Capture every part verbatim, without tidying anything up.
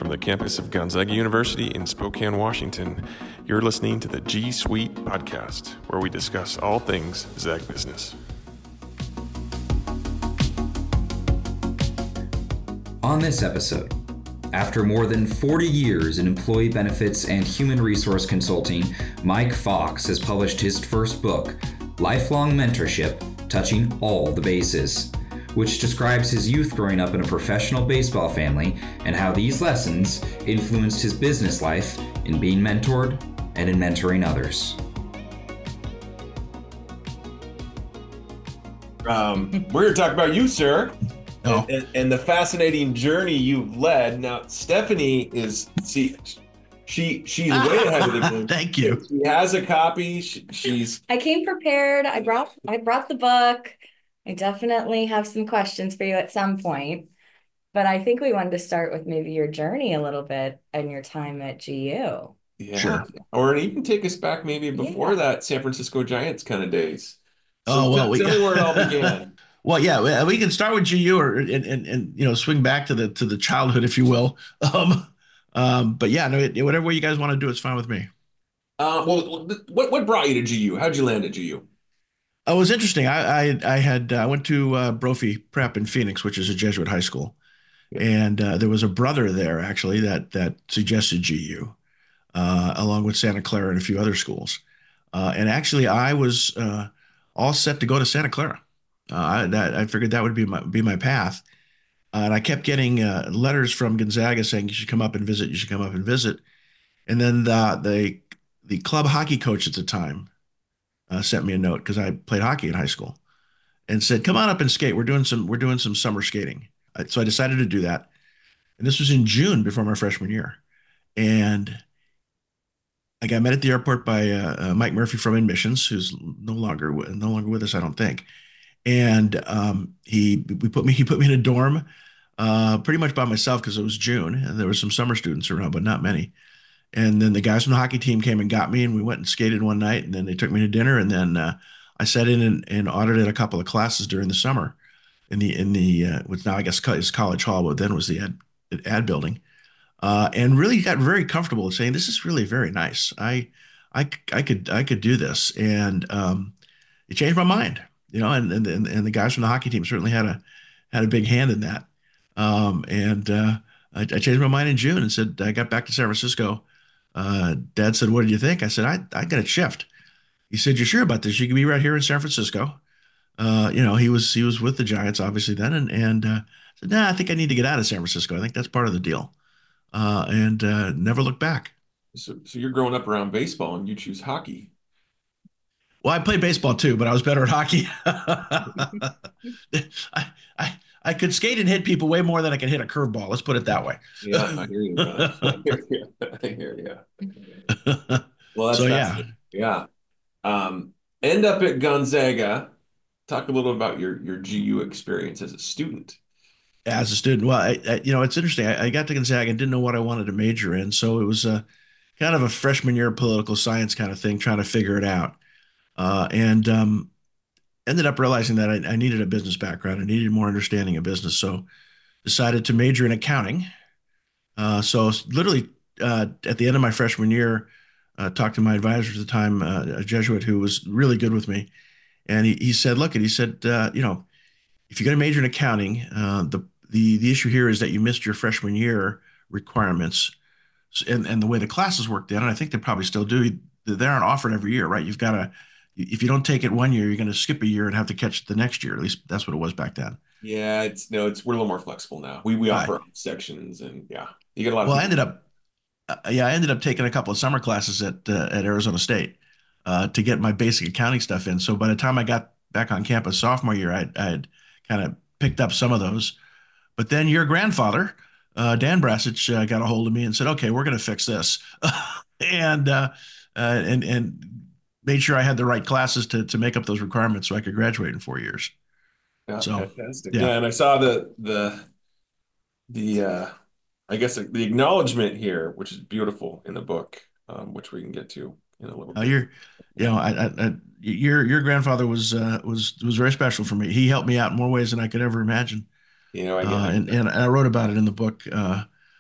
From the campus of Gonzaga University in Spokane, Washington, you're listening to the G Suite podcast, where we discuss all things Zag business. On this episode, after more than forty years in employee benefits and human resource consulting, Mike Fox has published his first book, Lifelong Mentorship, Touching All the Bases, which describes his youth growing up in a professional baseball family and how these lessons influenced his business life in being mentored and in mentoring others. Um, we're going to talk about you, sir, oh. and, and, and the fascinating journey you've led. Now, Stephanie is, see, she she's way ahead of the game. Thank you. She has a copy. She, she's. I came prepared. I brought I brought the book. I definitely have some questions for you at some point, but I think we wanted to start with maybe your journey a little bit and your time at G U. Yeah. Sure. Or even take us back maybe before Yeah. that San Francisco Giants kind of days. So Oh, well, tell, we- tell me where it all began. Well, yeah, we, we can start with G U or and, and and you know swing back to the to the childhood, if you will. Um, um, but yeah, no, it, whatever way you guys want to do, it's fine with me. Uh, well, what what brought you to G U? How'd you land at G U? Oh, it was interesting. I I, I had uh, I went to uh, Brophy Prep in Phoenix, which is a Jesuit high school, Yeah. and uh, there was a brother there actually that that suggested G U, uh, along with Santa Clara and a few other schools. Uh, and actually, I was uh, all set to go to Santa Clara. Uh, I, that, I figured that would be my be my path, uh, and I kept getting uh, letters from Gonzaga saying you should come up and visit. You should come up and visit. And then the the, the club hockey coach at the time uh, sent me a note because I played hockey in high school, and said, "Come on up and skate. We're doing some we're doing some summer skating." Uh, So I decided to do that, and this was in June before my freshman year, and I got met at the airport by uh, uh, Mike Murphy from admissions, who's no longer wi- no longer with us, I don't think. And um, he we put me he put me in a dorm, uh, pretty much by myself because it was June and there were some summer students around, but not many. And then the guys from the hockey team came and got me, and we went and skated one night, and then they took me to dinner, and then uh, I sat in and, and audited a couple of classes during the summer in the in the uh, which now I guess co- is College Hall, but then was the ad ad building, uh, and really got very comfortable with saying this is really very nice. I I c- I could I could do this, and um, it changed my mind, you know, and and and and the guys from the hockey team certainly had a had a big hand in that. Um, and uh, I, I changed my mind in June and said I got back to San Francisco. Uh, Dad said, "What did you think?" I said, "I I got to shift." He said, "You sure about this? You can be right here in San Francisco." Uh, you know, he was he was with the Giants obviously then, and and uh, said, "Nah, I think I need to get out of San Francisco. I think that's part of the deal." Uh, and uh, never looked back. So, so you're growing up around baseball and you choose hockey. Well, I played baseball too, but I was better at hockey. I, I I could skate and hit people way more than I can hit a curveball. Let's put it that way. Yeah, I hear you. man. I hear you. I hear you. Well, that's So, yeah. fascinating. Yeah. Um, end up at Gonzaga. Talk a little about your your G U experience as a student. As a student, well, I, I, you know, it's interesting. I, I got to Gonzaga and didn't know what I wanted to major in, so it was a kind of a freshman year political science kind of thing, trying to figure it out, uh, and um, ended up realizing that I, I needed a business background. I needed more understanding of business, so decided to major in accounting. Uh, so literally uh, at the end of my freshman year, uh, talked to my advisor at the time, uh, a Jesuit who was really good with me, and he, he said, "Look," and he said, uh, "You know, if you're going to major in accounting, uh, the the the issue here is that you missed your freshman year requirements, S- and and the way the classes work then, and I think they probably still do. They aren't offered every year, right? You've got to, if you don't take it one year, you're going to skip a year and have to catch it the next year. At least that's what it was back then." Yeah, it's no, it's we're a little more flexible now. We we Right. offer sections and yeah, you get a lot of Well, I people- ended up, uh, yeah, I ended up taking a couple of summer classes at uh, at Arizona State uh, to get my basic accounting stuff in. So by the time I got back on campus sophomore year, I I had kind of picked up some of those. But then your grandfather, uh, Dan Brassich, uh, got a hold of me and said, "Okay, we're going to fix this," and uh, uh, and and made sure I had the right classes to to make up those requirements so I could graduate in four years. Yeah, So, fantastic. yeah. Yeah, and I saw the the the uh I guess the acknowledgement here, which is beautiful in the book, um, which we can get to in a little Uh, bit. you're, you know, I, I, I, your your grandfather was uh, was was very special for me. He helped me out in more ways than I could ever imagine. You know, I Uh, get and and I wrote about it in the book. Uh,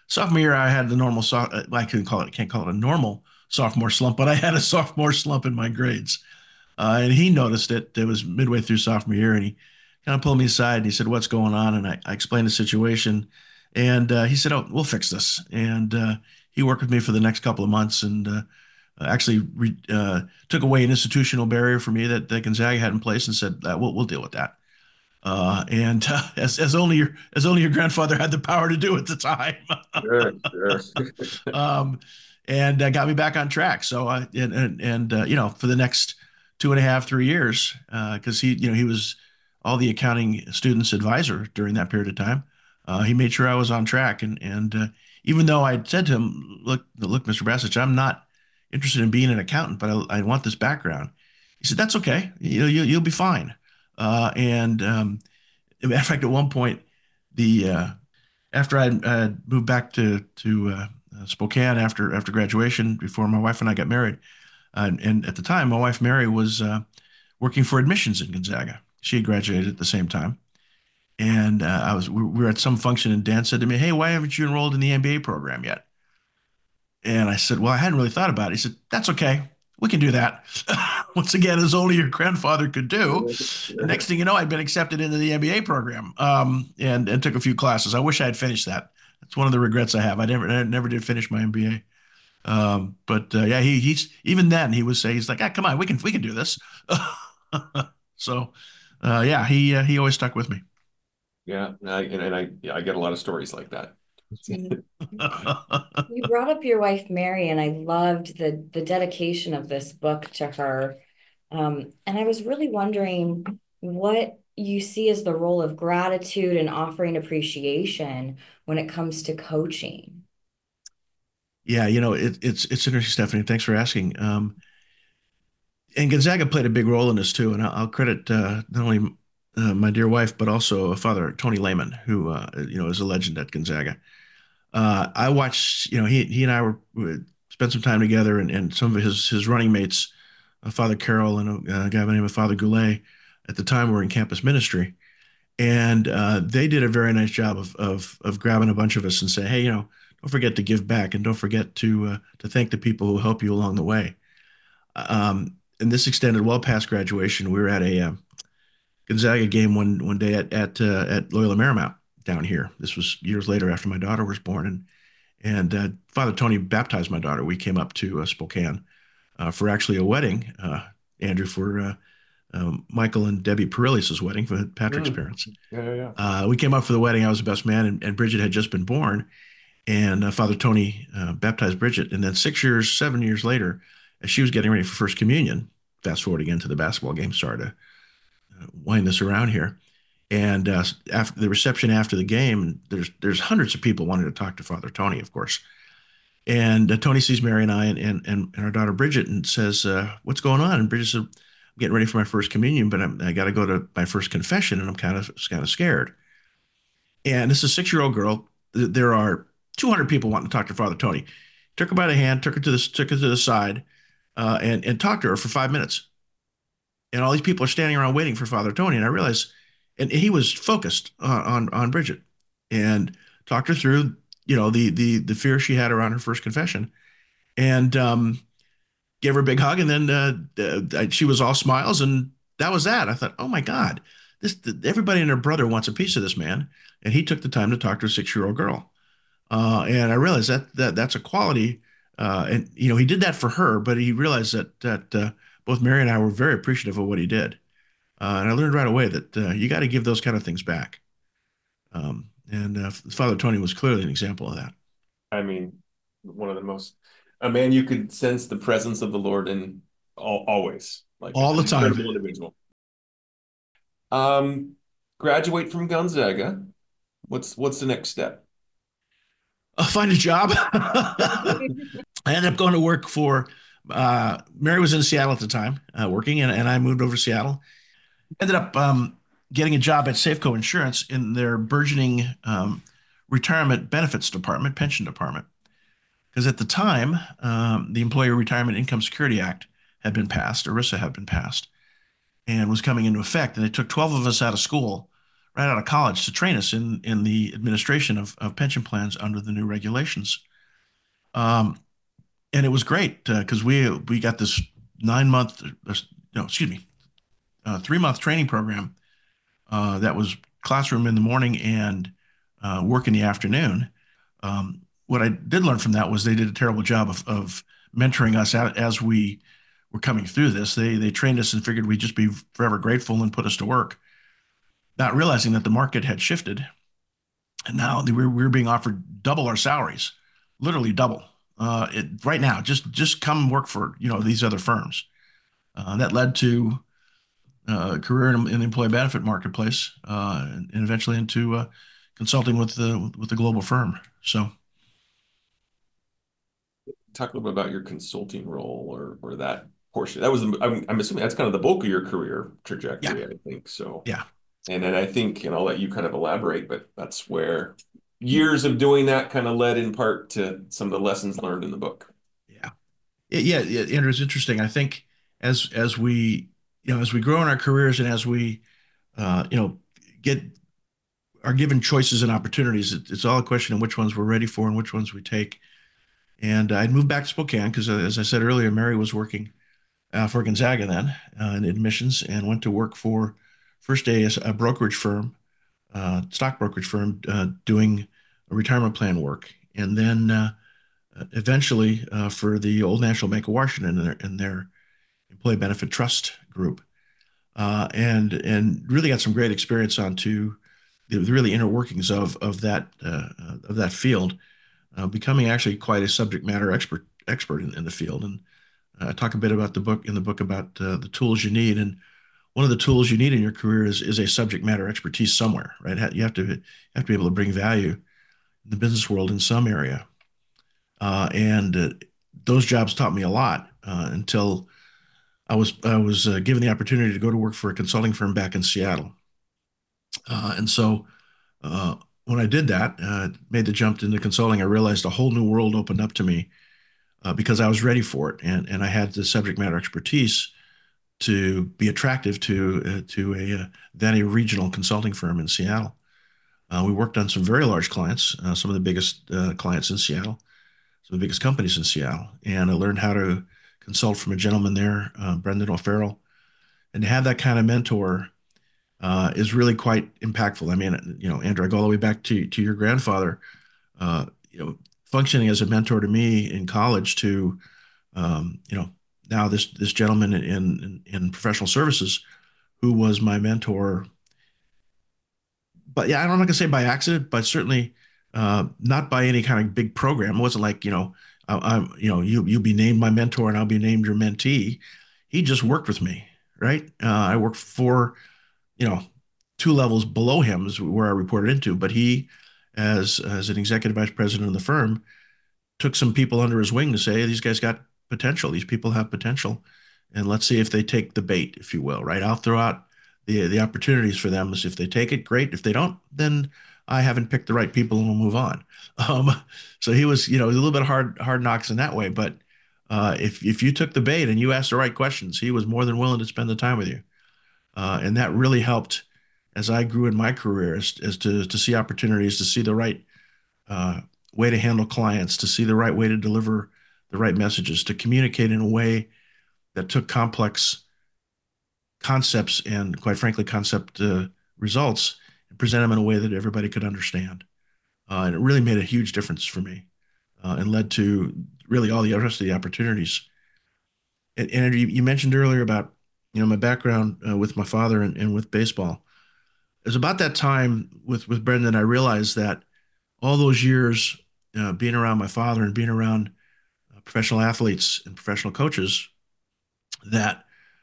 Sophomore year, I had the normal, so I can call it, can't call it a normal sophomore slump, but I had a sophomore slump in my grades. Uh, and he noticed it. It was midway through sophomore year, and he kind of pulled me aside and he said, "What's going on?" And I, I explained the situation. And uh, he said, "Oh, we'll fix this." And uh, he worked with me for the next couple of months and uh, actually re- uh, took away an institutional barrier for me that, that Gonzaga had in place and said, uh, we'll, we'll deal with that. Uh, and uh, as, as only your as only your grandfather had the power to do at the time. Sure, sure. um, and uh, got me back on track. So I and and, and uh, you know, for the next two and a half, three years, because uh, he you know he was all the accounting students' advisor during that period of time. Uh, he made sure I was on track, and and uh, even though I said to him, "Look, look, Mister Brasich, I'm not interested in being an accountant, but I, I want this background." He said, "That's okay. You know, you, you'll be fine." Uh, and um, in fact, at one point, the uh, after I had moved back to to uh, Spokane after after graduation, before my wife and I got married, uh, and at the time, my wife Mary was uh, working for admissions in Gonzaga. She had graduated at the same time, and uh, I was we were at some function, and Dan said to me, "Hey, why haven't you enrolled in the M B A program yet?" And I said, "Well, I hadn't really thought about it." He said, "That's okay. We can do that." Once again, as only your grandfather could do. The next thing you know, I'd been accepted into the M B A program, um, and and took a few classes. I wish I had finished that. That's one of the regrets I have. I never I never did finish my M B A. Um, but uh, yeah, he he's even then he would say he's like, "Ah, come on, we can we can do this." So uh, yeah, he uh, he always stuck with me. Yeah, and I and, and I yeah, I get a lot of stories like that. You brought up your wife Mary, and I loved the the dedication of this book to her. Um, and I was really wondering what you see as the role of gratitude and offering appreciation when it comes to coaching. Yeah, you know, it, it's it's interesting, Stephanie. Thanks for asking. Um, and Gonzaga played a big role in this too. And I'll, I'll credit uh, not only uh, my dear wife, but also Father Tony Lehman, who uh, you know is a legend at Gonzaga. Uh, I watched, you know, he he and I were, were spent some time together, and, and some of his his running mates, uh, Father Carroll and a, a guy by the name of Father Goulet, at the time were in campus ministry, and uh, they did a very nice job of of of grabbing a bunch of us and say, "Hey, you know, don't forget to give back, and don't forget to uh, to thank the people who help you along the way." Um, and this extended well past graduation. We were at a uh, Gonzaga game one one day at at uh, at Loyola Marymount down here. This was years later after my daughter was born, and and uh, Father Tony baptized my daughter. We came up to uh, Spokane uh, for actually a wedding, uh, Andrew, for uh, um, Michael and Debbie Perillius's wedding for Patrick's Mm. parents. Yeah, yeah, yeah. Uh, we came up for the wedding. I was the best man, and, and Bridget had just been born. And uh, Father Tony uh, baptized Bridget. And then six years, seven years later, as she was getting ready for First Communion, fast forward again to the basketball game, sorry to uh, wind this around here. And uh, after the reception after the game, there's there's hundreds of people wanting to talk to Father Tony, of course. And uh, Tony sees Mary and I and, and, and our daughter Bridget and says, uh, "What's going on?" And Bridget said, "I'm getting ready for my First Communion, but I'm, I got to go to my first confession, and I'm kind of kind of scared." And this is a six-year-old girl. There are two hundred people wanting to talk to Father Tony. Took her by the hand, took her to the took her to the side, uh, and and talked to her for five minutes. And all these people are standing around waiting for Father Tony. And I realized, and he was focused on on, on Bridget, and talked her through, you know, the the the fear she had around her first confession, and um, gave her a big hug. And then uh, uh, she was all smiles, and that was that. I thought, oh my God, this everybody and their brother wants a piece of this man, and he took the time to talk to a six-year-old girl. Uh, and I realized that that that's a quality, uh, and you know he did that for her, but he realized that that uh, both Mary and I were very appreciative of what he did, uh, and I learned right away that uh, you got to give those kind of things back. Um, and uh, Father Tony was clearly an example of that. I mean, one of the most a man you could sense the presence of the Lord in all, always, like All the an time. incredible individual. Um, graduate from Gonzaga. What's what's the next step? I'll find a job. I ended up going to work for, uh, Mary was in Seattle at the time, uh, working, and, and I moved over to Seattle. Ended up um, getting a job at Safeco Insurance in their burgeoning um, retirement benefits department, pension department. Because at the time, um, the Employer Retirement Income Security Act had been passed, ERISA had been passed, and was coming into effect. And they took twelve of us out of school right out of college to train us in in the administration of, of pension plans under the new regulations. Um, and it was great because uh, we we got this nine month, uh, no, excuse me, uh, three month training program uh, that was classroom in the morning and uh, work in the afternoon. Um, what I did learn from that was they did a terrible job of, of mentoring us out as we were coming through this. They they trained us and figured we'd just be forever grateful and put us to work, not realizing that the market had shifted, and now we were, we were being offered double our salaries, literally double. Uh, it, right now, just just come work for you know these other firms. Uh, that led to uh, a career in, in the employee benefit marketplace, uh, and, and eventually into uh, consulting with the with the global firm. So, talk a little bit about your consulting role or or that portion. That was, I'm, I'm assuming that's kind of the bulk of your career trajectory, yeah, I think. So, yeah, and then I think, and I'll let you kind of elaborate, but that's where years of doing that kind of led in part to some of the lessons learned in the book. yeah, yeah, yeah. Andrew, it's interesting. I think as as we you know as we grow in our careers and as we uh, you know get are given choices and opportunities, it, it's all a question of which ones we're ready for and which ones we take. And I'd moved back to Spokane because, uh, as I said earlier, Mary was working uh, for Gonzaga then uh, in admissions and went to work for first day as a brokerage firm, uh, stock brokerage firm, uh, doing retirement plan work, and then uh, eventually uh, for the Old National Bank of Washington in their, in their employee benefit trust group, uh, and and really got some great experience onto the, the really inner workings of of that uh, of that field, uh, becoming actually quite a subject matter expert expert in, in the field. And uh, I talk a bit about the book in the book about uh, the tools you need. And one of the tools you need in your career is is a subject matter expertise somewhere, right? You have to you have to be able to bring value in the business world in some area. Uh, and uh, those jobs taught me a lot uh, until I was I was uh, given the opportunity to go to work for a consulting firm back in Seattle. Uh, and so uh, when I did that, uh, made the jump into consulting, I realized a whole new world opened up to me uh, because I was ready for it, and and I had the subject matter expertise to be attractive to uh, to a uh, then a regional consulting firm in Seattle. Uh, we worked on some very large clients, uh, some of the biggest uh, clients in Seattle, some of the biggest companies in Seattle, and I learned how to consult from a gentleman there, uh, Brendan O'Farrell, and to have that kind of mentor uh, is really quite impactful. I mean, you know, Andrew, I go all the way back to to your grandfather, uh, you know, functioning as a mentor to me in college to, um, you know, now this this gentleman in, in in professional services who was my mentor. But yeah, I'm not gonna say by accident, but certainly uh, not by any kind of big program. It wasn't like, you know, I, I'm, you know, you you'll be named my mentor and I'll be named your mentee. He just worked with me, right? Uh, I worked for, you know, two levels below him is where I reported into, but he, as as an executive vice president of the firm, took some people under his wing to say, these guys got potential. These people have potential. And let's see if they take the bait, if you will, right? I'll throw out the the opportunities for them. Is if they take it, great. If they don't, then I haven't picked the right people and we'll move on. Um, so he was, you know, a little bit hard hard knocks in that way. But uh, if if you took the bait and you asked the right questions, he was more than willing to spend the time with you. Uh, and that really helped as I grew in my career, as, as to to see opportunities, to see the right uh, way to handle clients, to see the right way to deliver the right messages, to communicate in a way that took complex concepts and, quite frankly, concept uh, results and present them in a way that everybody could understand. Uh, and it really made a huge difference for me uh, and led to really all the rest of the opportunities. And, and you, you mentioned earlier about, you know, my background uh, with my father and, and with baseball. It was about that time with, with Brendan, I realized that all those years uh, being around my father and being around uh, professional athletes and professional coaches, that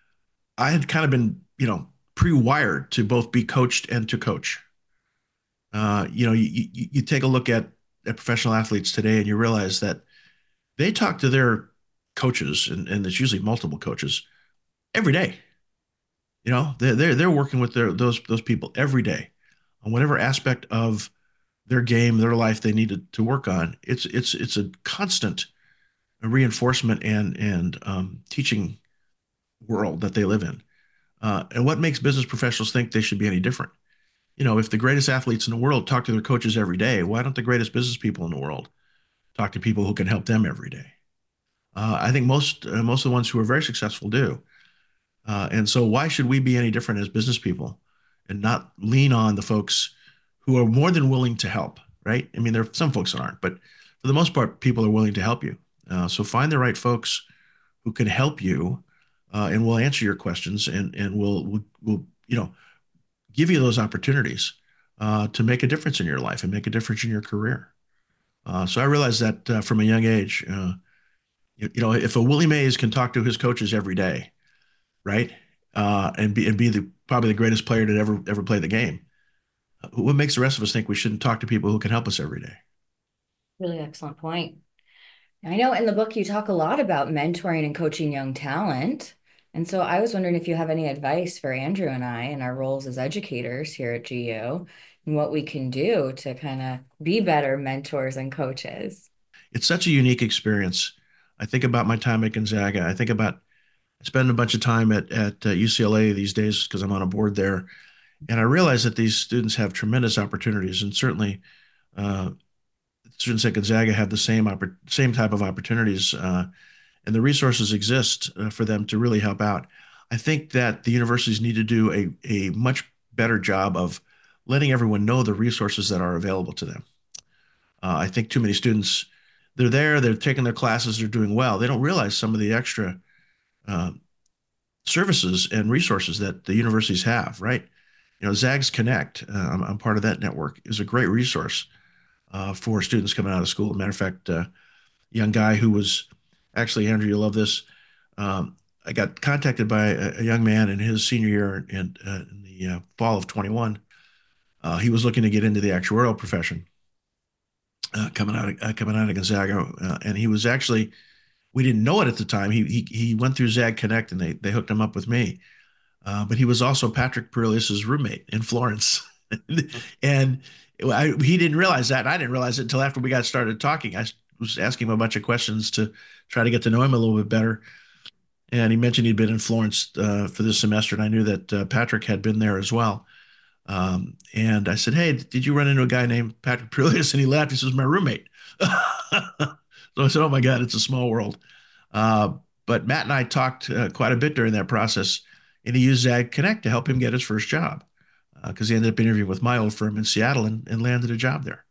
I had kind of been, you know, pre-wired to both be coached and to coach. Uh, you know, you, you, you take a look at, at professional athletes today and you realize that they talk to their coaches, and, and it's usually multiple coaches, every day. You know, they're, they're, they're working with their, those, those people every day on whatever aspect of their game, their life they needed to work on. It's, it's, it's a constant reinforcement and, and um, teaching world that they live in. Uh, and what makes business professionals think they should be any different? You know, if the greatest athletes in the world talk to their coaches every day, why don't the greatest business people in the world talk to people who can help them every day? Uh, I think most uh, most of the ones who are very successful do. Uh, and so, why should we be any different as business people and not lean on the folks who are more than willing to help? Right? I mean, there are some folks that aren't, but for the most part, people are willing to help you. Uh, so find the right folks who can help you, uh, and we'll answer your questions, and and we'll we'll, we'll you know give you those opportunities uh, to make a difference in your life and make a difference in your career. Uh, so I realized that uh, from a young age, uh, you, you know, if a Willie Mays can talk to his coaches every day, right, uh, and be and be the probably the greatest player to ever ever play the game, what makes the rest of us think we shouldn't talk to people who can help us every day? Really excellent point. I know in the book you talk a lot about mentoring and coaching young talent. And so I was wondering if you have any advice for Andrew and I in our roles as educators here at G U and what we can do to kind of be better mentors and coaches. It's such a unique experience. I think about my time at Gonzaga. I think about I spend a bunch of time at at uh, U C L A these days because I'm on a board there, and I realize that these students have tremendous opportunities, and certainly uh, students at Gonzaga have the same oppor- same type of opportunities, uh, and the resources exist uh, for them to really help out. I think that the universities need to do a a much better job of letting everyone know the resources that are available to them. Uh, I think too many students, they're there, they're taking their classes, they're doing well. They don't realize some of the extra uh, services and resources that the universities have, right? You know, Zags Connect, uh, I'm, I'm part of that network, is a great resource uh, for students coming out of school. Matter of fact, uh, young guy who was actually, Andrew, you love this. Um, I got contacted by a, a young man in his senior year in, uh, in the uh, fall of twenty-one. Uh, he was looking to get into the actuarial profession, uh, coming out of uh, coming out of Gonzaga, uh, and he was actually, we didn't know it at the time. He he he went through Zag Connect, and they they hooked him up with me. Uh, but he was also Patrick Perillis's roommate in Florence, and I, he didn't realize that. And I didn't realize it until after we got started talking. I was asking him a bunch of questions to try to get to know him a little bit better. And he mentioned he'd been in Florence uh, for this semester, and I knew that uh, Patrick had been there as well. Um, and I said, "Hey, did you run into a guy named Patrick Perillis?" And he laughed. He says, "My roommate." So I said, "Oh my God, it's a small world." Uh, but Matt and I talked uh, quite a bit during that process, and he used Zag Connect to help him get his first job because uh, he ended up interviewing with my old firm in Seattle and, and landed a job there.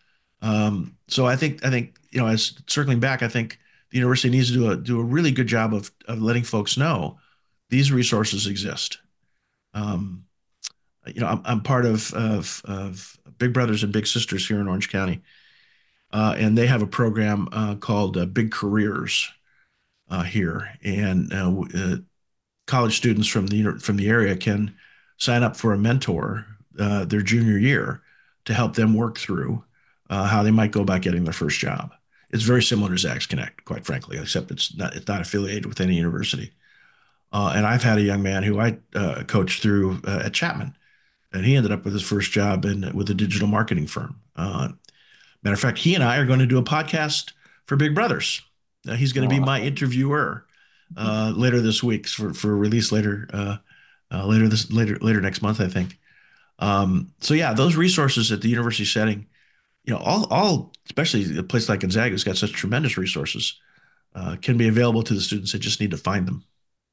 Um, so I think I think you know, as circling back, I think the university needs to do a do a really good job of of letting folks know these resources exist. Um, you know, I'm, I'm part of, of of Big Brothers and Big Sisters here in Orange County, uh, and they have a program uh, called uh, Big Careers uh, here, and uh, uh, college students from the from the area can sign up for a mentor uh, their junior year to help them work through uh, how they might go about getting their first job. It's very similar to Zags Connect, quite frankly, except it's not it's not affiliated with any university. Uh, and I've had a young man who I uh, coached through uh, at Chapman, and he ended up with his first job in with a digital marketing firm. Uh, matter of fact, he and I are going to do a podcast for Big Brothers. Uh, he's going to be my interviewer uh, later this week for for release later uh, uh, later this later later next month, I think. Um, so yeah, those resources at the university setting, you know, all all especially a place like Gonzaga has got such tremendous resources, uh, can be available to the students. They just need to find them.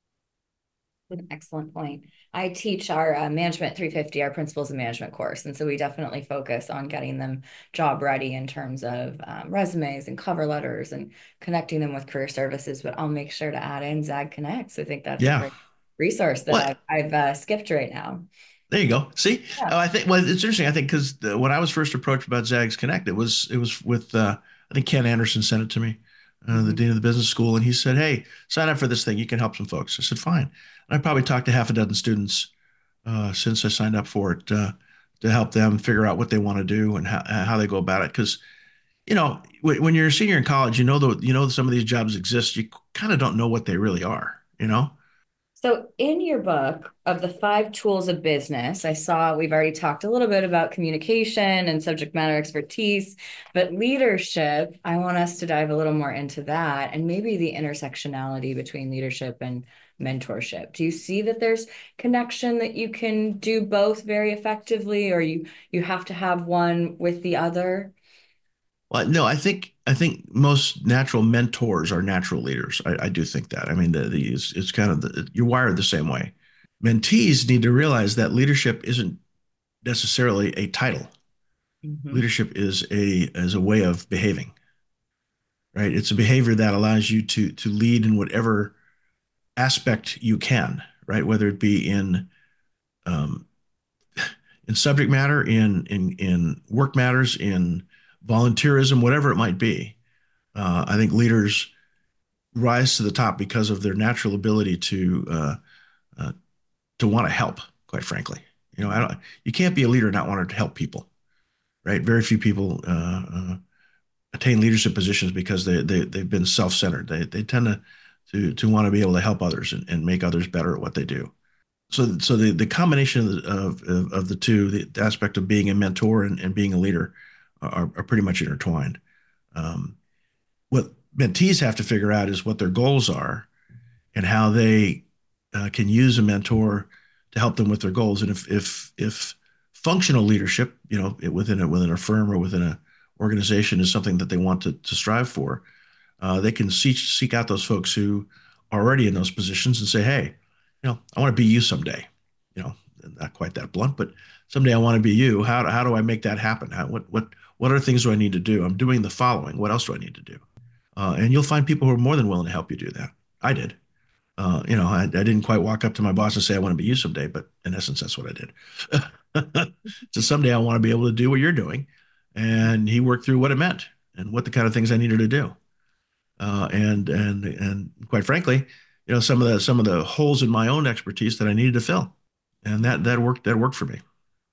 An excellent point. I teach our uh, Management three fifty, our Principles of Management course. And so we definitely focus on getting them job ready in terms of um, resumes and cover letters and connecting them with career services. But I'll make sure to add in Zag Connect. So I think that's a Yeah. great resource that What? I've, I've uh, skipped right now. There you go. See, Yeah. oh, I think well, it's interesting. I think because when I was first approached about Zags Connect, it was it was with uh, I think Ken Anderson sent it to me, uh, Mhm. the dean of the business school, and he said, "Hey, sign up for this thing. You can help some folks." I said, "Fine." And I probably talked to half a dozen students uh, since I signed up for it uh, to help them figure out what they want to do and how how they go about it. Because you know, when, when you're a senior in college, you know the you know some of these jobs exist. You kind of don't know what they really are. You know. So in your book of the five tools of business, I saw we've already talked a little bit about communication and subject matter expertise, but leadership, I want us to dive a little more into that and maybe the intersectionality between leadership and mentorship? Do you see that there's connection that you can do both very effectively, or you you have to have one with the other? Well, no, I think I think most natural mentors are natural leaders. I, I do think that. I mean, the, the it's, it's kind of the, you're wired the same way. Mentees need to realize that leadership isn't necessarily a title. Mhm. Leadership is a is a way of behaving, right? It's a behavior that allows you to to lead in whatever aspect you can, right? Whether it be in um, in subject matter, in in in work matters, in volunteerism, whatever it might be. Uh, I think leaders rise to the top because of their natural ability to uh, uh, to want to help. Quite frankly, you know, I don't. You can't be a leader and not want to help people, right? Very few people uh, uh, attain leadership positions because they they they've been self-centered. They they tend to to to want to be able to help others and, and make others better at what they do. So so the the combination of of, of the two, the, the aspect of being a mentor and, and being a leader, are, are pretty much intertwined. Um, what mentees have to figure out is what their goals are and how they uh, can use a mentor to help them with their goals. And if if if functional leadership, you know, within a within a firm or within a organization is something that they want to to strive for, uh, they can seek seek out those folks who are already in those positions and say, hey, you know, I want to be you someday. You know, not quite that blunt, but someday I want to be you. How how do I make that happen? How, what what what are things do I need to do? I'm doing the following. What else do I need to do? Uh, and you'll find people who are more than willing to help you do that. I did. Uh, you know, I, I didn't quite walk up to my boss and say I want to be you someday, but in essence, that's what I did. So someday I want to be able to do what you're doing, and he worked through what it meant and what the kind of things I needed to do. Uh, and and and quite frankly, you know, some of the some of the holes in my own expertise that I needed to fill, and that that worked that worked for me.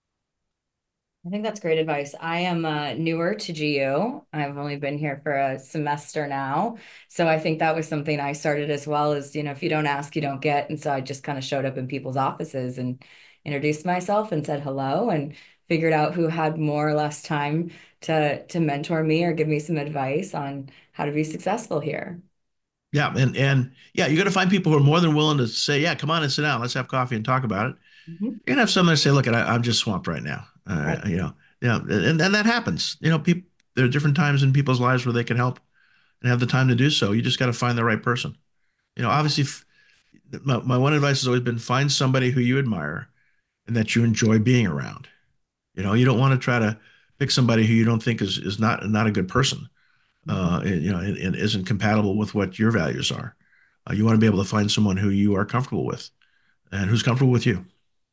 I think that's great advice. I am uh, newer to G U. I've only been here for a semester now. So I think that was something I started as well as, you know, if you don't ask, you don't get. And so I just kind of showed up in people's offices and introduced myself and said hello and figured out who had more or less time to to mentor me or give me some advice on how to be successful here. Yeah, and and yeah, you're gonna find people who are more than willing to say, yeah, come on and sit down, let's have coffee and talk about it. Mhm. You're gonna have some that say, look, I, I'm just swamped right now. Uh, Right. you know, yeah, and and that happens. You know, people there are different times in people's lives where they can help and have the time to do so. You just got to find the right person. You know, obviously, f- my, my one advice has always been find somebody who you admire and that you enjoy being around. You know, you don't want to try to pick somebody who you don't think is is not not a good person. Mhm. Uh, and, you know, and, and isn't compatible with what your values are. Uh, you want to be able to find someone who you are comfortable with and who's comfortable with you.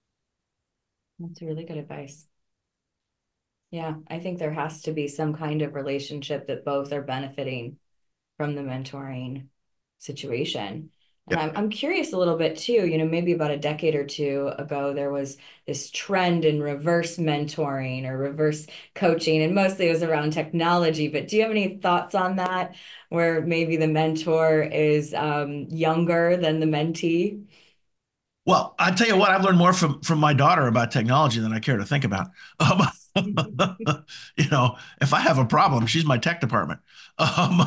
That's really good advice. Yeah, I think there has to be some kind of relationship that both are benefiting from the mentoring situation. And Yeah. I'm I'm curious a little bit too, you know, maybe about a decade or two ago, there was this trend in reverse mentoring or reverse coaching, and mostly it was around technology. But do you have any thoughts on that, where maybe the mentor is um, younger than the mentee? Well, I tell you what, I've learned more from from my daughter about technology than I care to think about. Um, you know, if I have a problem, she's my tech department. Um,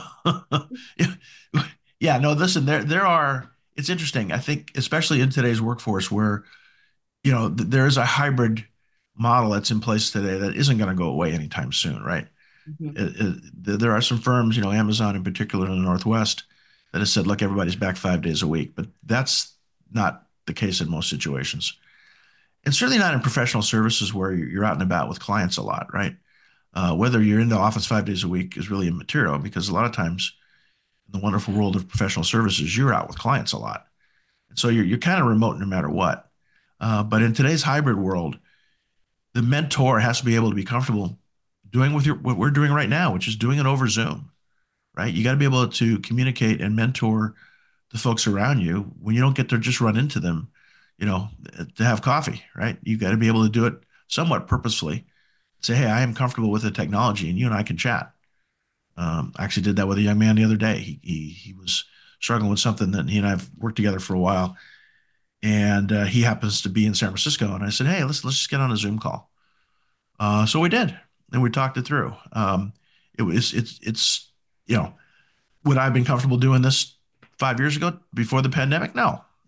yeah, no, listen, there there are. It's interesting. I think, especially in today's workforce, where you know th- there is a hybrid model that's in place today that isn't going to go away anytime soon, right? Mhm. It, it, there are some firms, you know, Amazon in particular in the Northwest, that has said, look, everybody's back five days a week, but that's not the case in most situations. And certainly not in professional services where you're out and about with clients a lot, right? Uh, whether you're in the office five days a week is really immaterial because a lot of times in the wonderful world of professional services, you're out with clients a lot. And so you're, you're kind of remote no matter what. Uh, but in today's hybrid world, the mentor has to be able to be comfortable doing with your, what we're doing right now, which is doing it over Zoom, right? You got to be able to communicate and mentor the folks around you when you don't get to just run into them, you know, to have coffee, right? You got to be able to do it somewhat purposefully. Say, hey, I am comfortable with the technology, and you and I can chat. Um, I actually did that with a young man the other day. He he he was struggling with something that he and I've worked together for a while, and uh, he happens to be in San Francisco. And I said, hey, let's let's just get on a Zoom call. Uh, so we did, and we talked it through. Um, it was it's it's you know, would I have been comfortable doing this five years ago before the pandemic? No,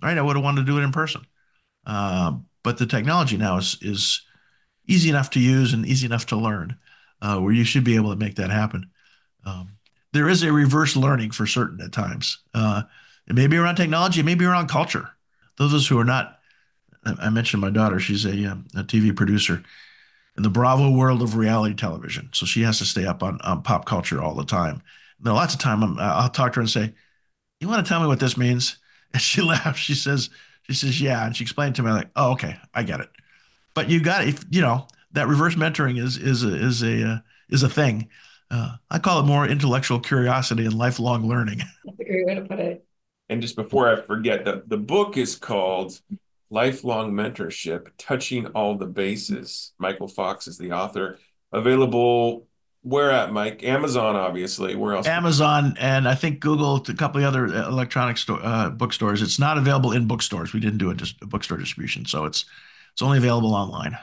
right? I would have wanted to do it in person. Uh, but the technology now is is easy enough to use and easy enough to learn, uh, where you should be able to make that happen. Um, there is a reverse learning for certain at times. Uh, it may be around technology, it may be around culture. Those of us who are not, I mentioned my daughter, she's a, um, a T V producer in the Bravo world of reality television. So she has to stay up on, on pop culture all the time. Now, lots of time I'm, I'll talk to her and say, you want to tell me what this means? And she laughs. She says, she says, yeah. And she explained to me like, oh, okay, I get it. But you got it. You know, that reverse mentoring is, is a, is a, uh, is a thing. Uh, I call it more intellectual curiosity and lifelong learning. That's a great way to put it. And just before I forget, the, the book is called Lifelong Mentorship, Touching All the Bases. Michael Fox is the author. Available where at, Mike? Amazon, obviously. Where else? Amazon and I think Google, a couple of other electronic store, uh, bookstores. It's not available in bookstores. We didn't do a, dis- a bookstore distribution, so it's it's only available online.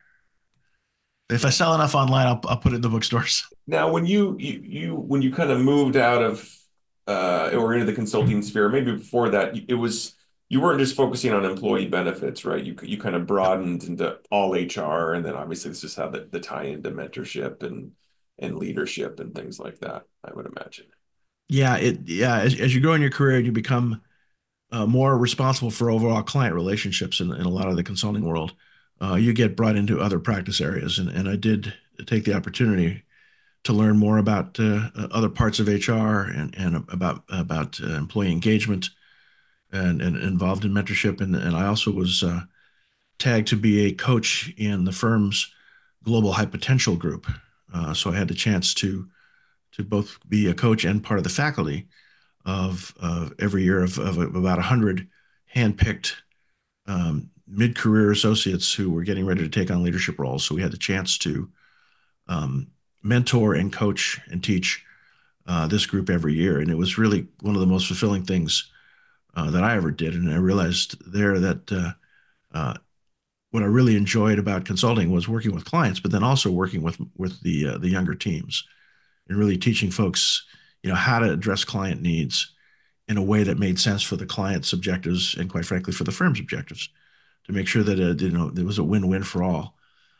If I sell enough online, I'll, I'll put it in the bookstores. Now, when you you, you when you kind of moved out of uh, or into the consulting sphere, maybe before that, it was you weren't just focusing on employee benefits, right? You you kind of broadened into all H R, and then obviously this is how the, the tie into mentorship and and leadership and things like that, I would imagine. Yeah, it yeah. As, as you grow in your career, you become uh, more responsible for overall client relationships in, in a lot of the consulting world. Uh, you get brought into other practice areas, and, and I did take the opportunity to learn more about uh, other parts of H R and, and about about uh, employee engagement and, and involved in mentorship. And, and I also was uh, tagged to be a coach in the firm's global high potential group. Uh, so I had the chance to to both be a coach and part of the faculty of, of every year of, of about one hundred handpicked um, mid-career associates who were getting ready to take on leadership roles. So we had the chance to um, mentor and coach and teach uh, this group every year. And it was really one of the most fulfilling things uh, that I ever did. And I realized there that uh, uh, what I really enjoyed about consulting was working with clients, but then also working with with the uh, the younger teams and really teaching folks, you know, how to address client needs in a way that made sense for the client's objectives and, quite frankly, for the firm's objectives, to make sure that uh, you know there was a win-win for all.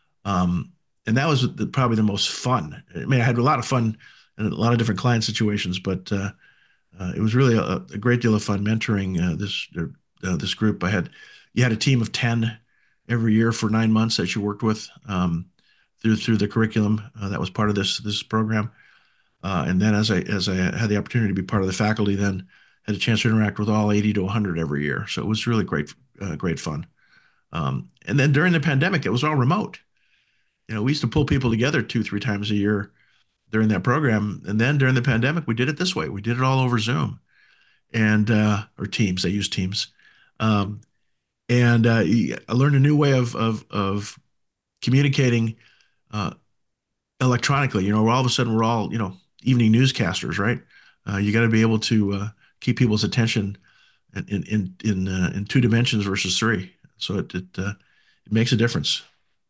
Um, and that was the, probably the most fun. I mean, I had a lot of fun in a lot of different client situations, but uh, uh, it was really a, a great deal of fun mentoring uh, this uh, this group. I had you had a team of ten every year for nine months that you worked with um, through through the curriculum uh, that was part of this this program. Uh, and then as I as I had the opportunity to be part of the faculty, then had a chance to interact with all eighty to one hundred every year. So it was really great, uh, great fun. Um, and then during the pandemic, it was all remote. You know, we used to pull people together two, three times a year during that program. And then during the pandemic, we did it this way. We did it all over Zoom and uh, or Teams. They use Teams. Um, and uh, I learned a new way of of, of communicating uh, electronically. You know, all of a sudden we're all, you know, evening newscasters, right? Uh, you got to be able to uh, keep people's attention in in in uh, in two dimensions versus three. So it it, uh, it makes a difference.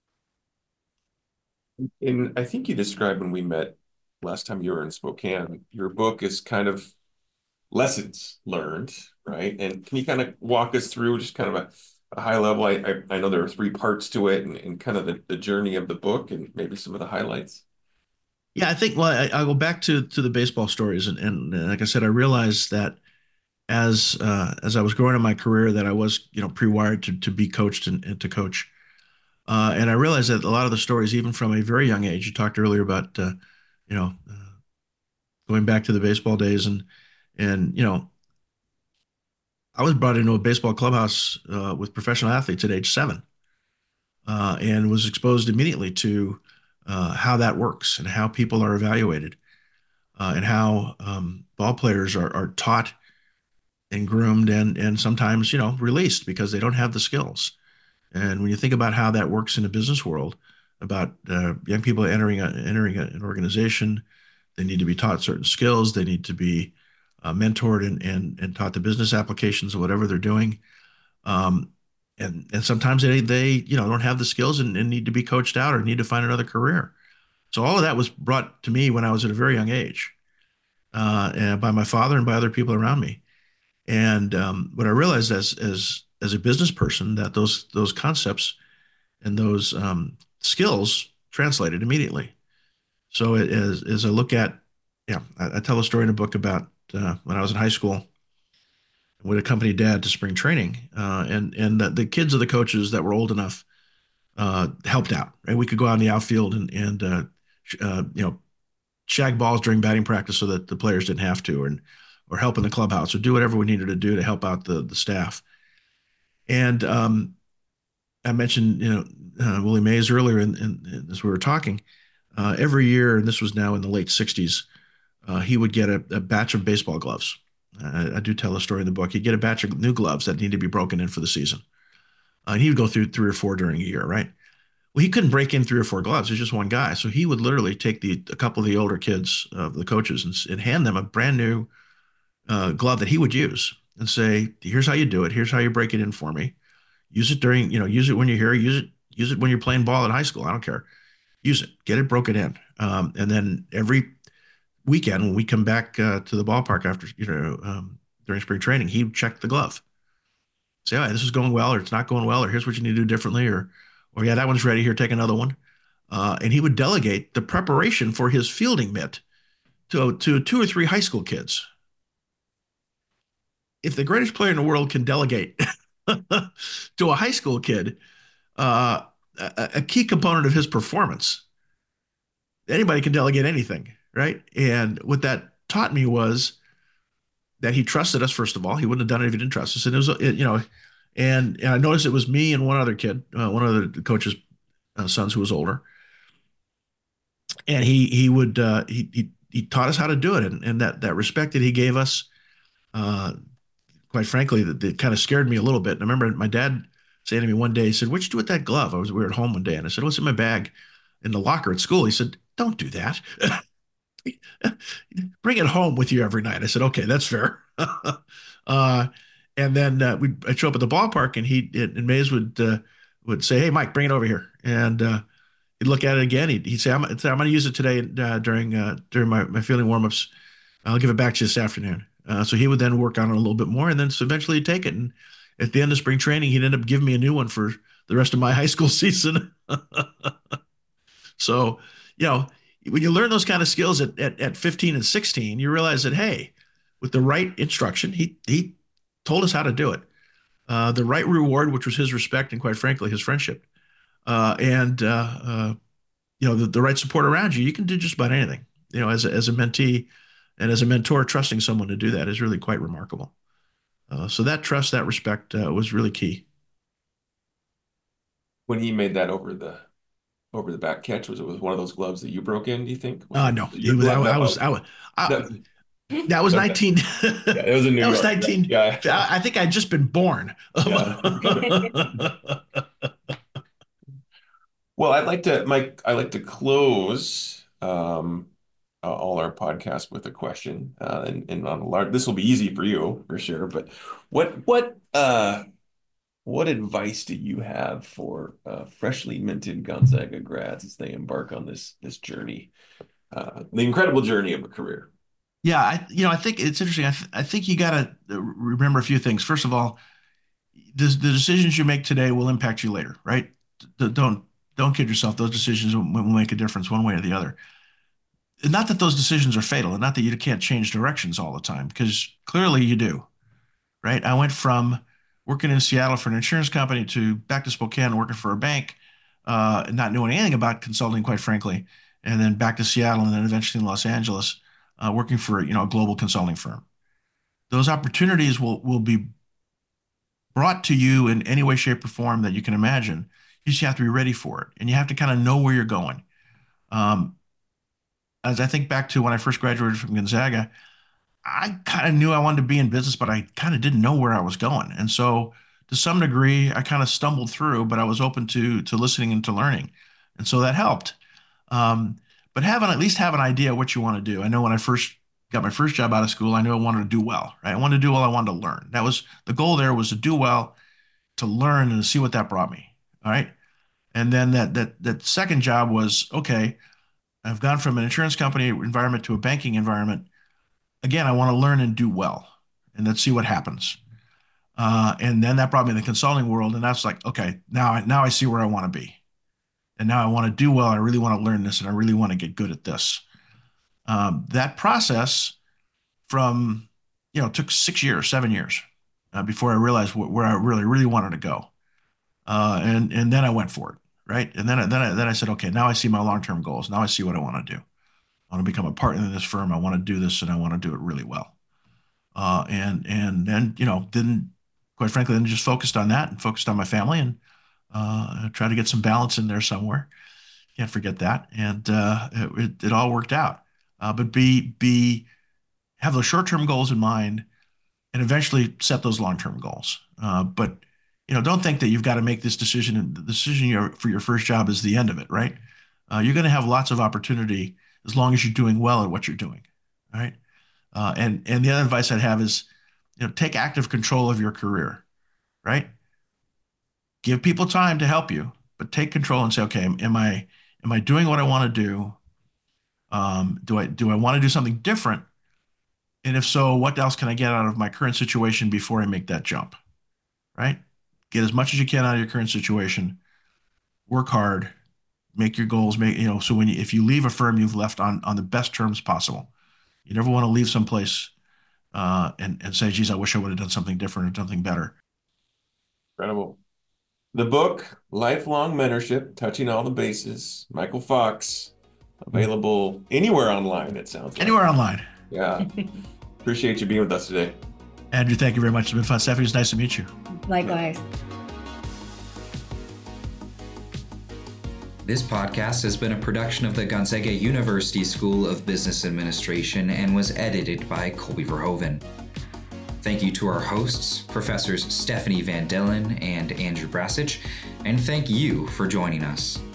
And I think you described when we met last time you were in Spokane, your book is kind of lessons learned, right? And can you kind of walk us through just kind of a, a high level? I, I I know there are three parts to it, and, and kind of the, the journey of the book and maybe some of the highlights. Yeah, I think well, I, I'll go back to to the baseball stories, and, and uh, like I said, I realized that as uh, as I was growing in my career, that I was you know pre-wired to to be coached and, and to coach. Uh, and I realized that a lot of the stories, even from a very young age, you talked earlier about, uh, you know, uh, going back to the baseball days, and and you know, I was brought into a baseball clubhouse uh, with professional athletes at age seven, uh, and was exposed immediately to uh, how that works and how people are evaluated, uh, and how um, ball players are, are taught and groomed and and sometimes you know released because they don't have the skills. And when you think about how that works in the business world, about uh, young people entering a, entering a, an organization, they need to be taught certain skills. They need to be uh, mentored and, and and taught the business applications of whatever they're doing. Um, and and sometimes they they you know don't have the skills and, and need to be coached out or need to find another career. So all of that was brought to me when I was at a very young age, uh, and by my father and by other people around me. And um, what I realized as as as a business person that those those concepts and those um, skills translated immediately. So it, as as I look at, yeah, I, I tell a story in a book about uh, when I was in high school, would accompany dad to spring training, uh, and and the, the kids of the coaches that were old enough uh, helped out, and we could go out in the outfield and and uh, uh, you know, shag balls during batting practice so that the players didn't have to, and or help in the clubhouse or do whatever we needed to do to help out the the staff. And um, I mentioned, you know, uh, Willie Mays earlier, in, in, in, as we were talking. Uh, every year, and this was now in the late sixties, uh, he would get a, a batch of baseball gloves. I, I do tell a story in the book. He'd get a batch of new gloves that need to be broken in for the season. Uh, and he would go through three or four during a year, right? Well, he couldn't break in three or four gloves. There's just one guy. So he would literally take the a couple of the older kids, uh, the coaches, and, and hand them a brand new uh, glove that he would use and say, "Here's how you do it. Here's how you break it in for me. Use it during, you know, use it when you're here. Use it, use it when you're playing ball in high school. I don't care. Use it. Get it broken in." Um, and then every weekend when we come back uh, to the ballpark after, you know, um, during spring training, he would check the glove. Say, "Oh, this is going well," or "It's not going well," or "Here's what you need to do differently," or, or "Yeah, that one's ready. Here, take another one." Uh, and he would delegate the preparation for his fielding mitt to to two or three high school kids. If the greatest player in the world can delegate to a high school kid uh, a, a key component of his performance, anybody can delegate anything, right? And what that taught me was that he trusted us. First of all, he wouldn't have done it if he didn't trust us. And it was, it, you know, and, and I noticed it was me and one other kid, uh, one of the coach's uh, sons who was older, and he he would uh, he, he he taught us how to do it, and, and that that respect that he gave us, uh, quite frankly, that, that kind of scared me a little bit. And I remember my dad saying to me one day, he said, "What'd you do with that glove?" I was we were at home one day, and I said, "Oh, it's in my bag in the locker at school." He said, "Don't do that. Bring it home with you every night." I said, "Okay, that's fair." uh, and then uh, we I'd show up at the ballpark, and he and Mays would uh, would say, "Hey, Mike, bring it over here." And uh, he'd look at it again. He'd, he'd say, "I'm, I'm going to use it today uh, during uh, during my, my fielding warmups. I'll give it back to you this afternoon." Uh, so he would then work on it a little bit more, and then so eventually he'd take it. And at the end of spring training, he'd end up giving me a new one for the rest of my high school season. So, you know, when you learn those kind of skills at, at, at fifteen and sixteen, you realize that, hey, with the right instruction, he he told us how to do it. Uh, the right reward, which was his respect and, quite frankly, his friendship, uh, and uh, uh, you know, the, the right support around you, you can do just about anything. You know, as a, as a mentee and as a mentor, trusting someone to do that is really quite remarkable. Uh, so that trust, that respect, uh, was really key. When he made that over the over the back catch, was it with one of those gloves that you broke in, do you think? Was Uh, it no, your it was, I, glove? I No. was, I was, I, That, that was okay. nineteen. Yeah, it was a New That was York. nineteen. Yeah. I think I'd just been born. Yeah. Well, I'd like to, Mike, I like to close um, uh, all our podcasts with a question, uh, and, and on a large, this will be easy for you for sure. But what what uh, what advice do you have for uh, freshly minted Gonzaga grads as they embark on this this journey, uh, the incredible journey of a career? Yeah, I, you know, I think it's interesting. I, th I think you got to remember a few things. First of all, the, the decisions you make today will impact you later, right? D don't don't kid yourself. Those decisions will, will make a difference one way or the other. And not that those decisions are fatal, and not that you can't change directions all the time, because clearly you do, right? I went from working in Seattle for an insurance company to back to Spokane working for a bank, uh, not knowing anything about consulting, quite frankly, and then back to Seattle and then eventually in Los Angeles, uh, working for, you know, a global consulting firm. Those opportunities will will be brought to you in any way, shape, or form that you can imagine. You just have to be ready for it, and you have to kind of know where you're going. Um, as I think back to when I first graduated from Gonzaga, I kind of knew I wanted to be in business, but I kind of didn't know where I was going. And so to some degree, I kind of stumbled through, but I was open to to listening and to learning. And so that helped. Um, but having at least have an idea what you want to do. I know when I first got my first job out of school, I knew I wanted to do well, right? I wanted to do well, I wanted to learn. That was the goal there, was to do well, to learn and to see what that brought me. All right. And then that that that second job was, okay, I've gone from an insurance company environment to a banking environment. Again, I want to learn and do well. and let's see what happens. Uh, and then that brought me in the consulting world, and that's like, okay, now I, now I see where I want to be. And now I want to do well. I really want to learn this, and I really want to get good at this. Um, that process from, you know, took six years, seven years uh, before I realized wh- where I really, really wanted to go. Uh, and and then I went for it, right? And then I, then I, then I said, okay, now I see my long-term goals. Now I see what I want to do. I want to become a partner in this firm. I want to do this, and I want to do it really well. Uh, and and then, you know, then quite frankly, then just focused on that and focused on my family and uh, try to get some balance in there somewhere. Can't forget that. And uh, it, it all worked out. Uh, but be be have those short-term goals in mind, and eventually set those long-term goals. Uh, but you know, don't think that you've got to make this decision, and the decision you're, for your first job is the end of it, right? Uh, you're going to have lots of opportunity as long as you're doing well at what you're doing, right? Uh, and and the other advice I'd have is, you know, take active control of your career, right? Give people time to help you, but take control and say, okay, am I am I doing what I want to do? Um, do I do I want to do something different? And if so, what else can I get out of my current situation before I make that jump, right? Get as much as you can out of your current situation. Work hard, make your goals, make, you know, so when you, if you leave a firm, you've left on, on the best terms possible. You never want to leave someplace uh, and, and say, geez, I wish I would have done something different or done something better. Incredible. The book, Lifelong Mentorship, Touching All the Bases, Michael Fox, available anywhere online, it sounds like. Anywhere online. Yeah. Appreciate you being with us today. Andrew, thank you very much. It's been fun. Stephanie, it's nice to meet you. Likewise. This podcast has been a production of the Gonzaga University School of Business Administration and was edited by Colby Verhoeven. Thank you to our hosts, Professors Stephanie Van Dillen and Andrew Brasich, and thank you for joining us.